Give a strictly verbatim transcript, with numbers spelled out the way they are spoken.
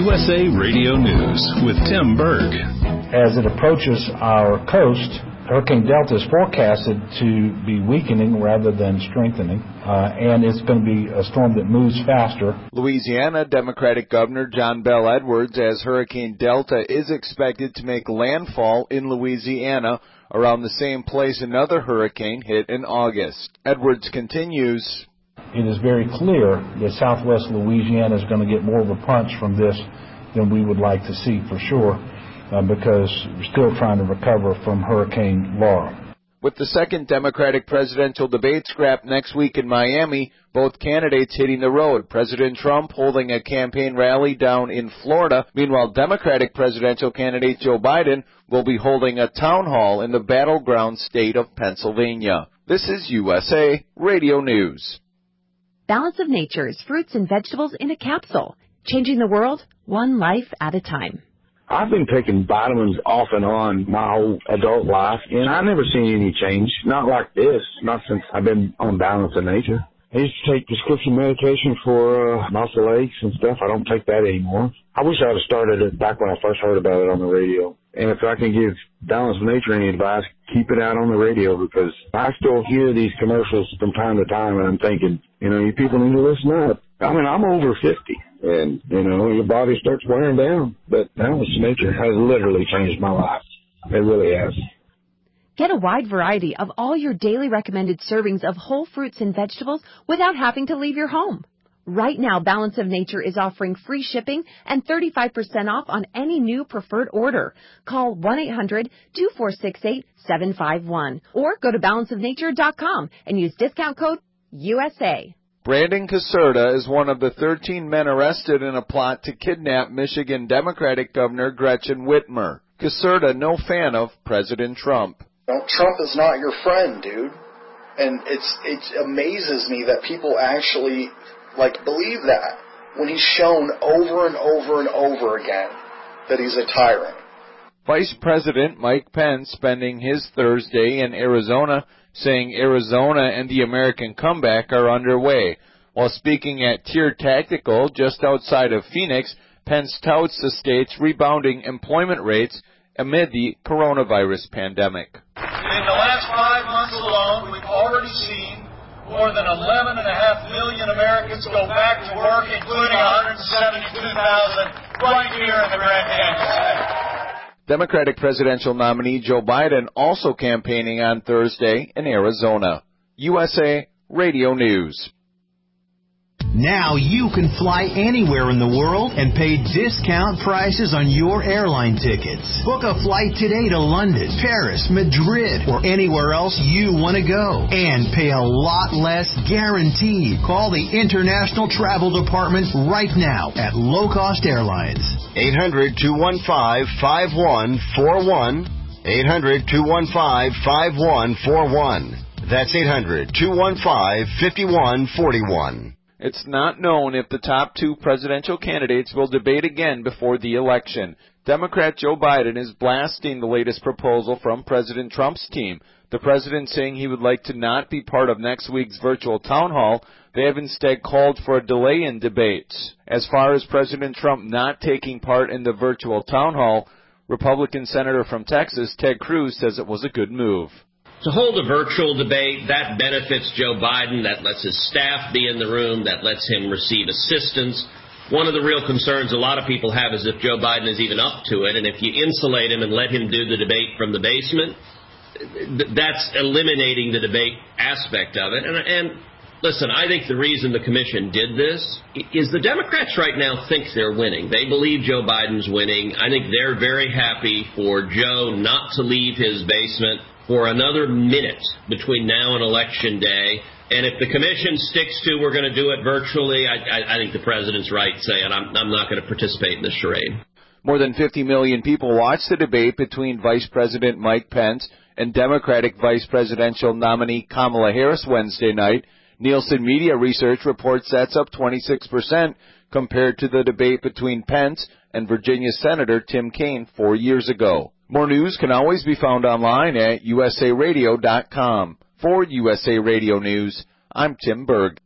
U S A Radio News with Tim Berg. As it approaches our coast, Hurricane Delta is forecasted to be weakening rather than strengthening, uh, and it's going to be a storm that moves faster. Louisiana Democratic Governor John Bel Edwards, as Hurricane Delta is expected to make landfall in Louisiana around the same place another hurricane hit in August. Edwards continues, it is very clear that southwest Louisiana is going to get more of a punch from this than we would like to see for sure, uh, because we're still trying to recover from Hurricane Laura. With the second Democratic presidential debate scrapped next week in Miami, both candidates hitting the road. President Trump holding a campaign rally down in Florida. Meanwhile, Democratic presidential candidate Joe Biden will be holding a town hall in the battleground state of Pennsylvania. This is U S A Radio News. Balance of Nature's fruits and vegetables in a capsule, changing the world one life at a time. I've been taking vitamins off and on my whole adult life, and I've never seen any change. Not like this, not since I've been on Balance of Nature. I used to take prescription medication for uh, muscle aches and stuff. I don't take that anymore. I wish I would have started it back when I first heard about it on the radio. And if I can give Balance of Nature any advice, keep it out on the radio, because I still hear these commercials from time to time, and I'm thinking, you know, you people need to listen up. I mean, I'm over fifty, and, you know, your body starts wearing down. But Balance of Nature has literally changed my life. It really has. Get a wide variety of all your daily recommended servings of whole fruits and vegetables without having to leave your home. Right now, Balance of Nature is offering free shipping and thirty-five percent off on any new preferred order. Call one eight hundred two four six eight seven five one or go to balance of nature dot com and use discount code U S A. Brandon Caserta is one of the thirteen men arrested in a plot to kidnap Michigan Democratic Governor Gretchen Whitmer. Caserta, no fan of President Trump. No, Trump is not your friend, dude. And it's it amazes me that people actually, like, believe that when he's shown over and over and over again that he's a tyrant. Vice President Mike Pence spending his Thursday in Arizona, saying Arizona and the American comeback are underway. While speaking at Tier Tactical just outside of Phoenix, Pence touts the state's rebounding employment rates amid the coronavirus pandemic. In the last five months alone, we've already seen more than eleven point five million Americans go back to work, including one hundred seventy-two thousand right here in the Grand Canyon State. Democratic presidential nominee Joe Biden also campaigning on Thursday in Arizona. U S A Radio News. Now you can fly anywhere in the world and pay discount prices on your airline tickets. Book a flight today to London, Paris, Madrid, or anywhere else you want to go. And pay a lot less guaranteed. Call the International Travel Department right now at Low Cost Airlines. eight hundred two one five five one four one. eight hundred two one five five one four one. That's eight hundred two one five five one four one. It's not known if the top two presidential candidates will debate again before the election. Democrat Joe Biden is blasting the latest proposal from President Trump's team. The president saying he would like to not be part of next week's virtual town hall. They have instead called for a delay in debates. As far as President Trump not taking part in the virtual town hall, Republican Senator from Texas Ted Cruz says it was a good move. To hold a virtual debate, that benefits Joe Biden, that lets his staff be in the room, that lets him receive assistance. One of the real concerns a lot of people have is if Joe Biden is even up to it, and if you insulate him and let him do the debate from the basement, that's eliminating the debate aspect of it. And, and listen, I think the reason the commission did this is the Democrats right now think they're winning. They believe Joe Biden's winning. I think they're very happy for Joe not to leave his basement for another minute between now and Election Day. And if the commission sticks to we're going to do it virtually, I, I, I think the president's right saying I'm, I'm not going to participate in this charade. More than fifty million people watched the debate between Vice President Mike Pence and Democratic Vice Presidential nominee Kamala Harris Wednesday night. Nielsen Media Research reports that's up twenty-six percent compared to the debate between Pence and Virginia Senator Tim Kaine four years ago. More news can always be found online at U S A radio dot com. For U S A Radio News, I'm Tim Berg.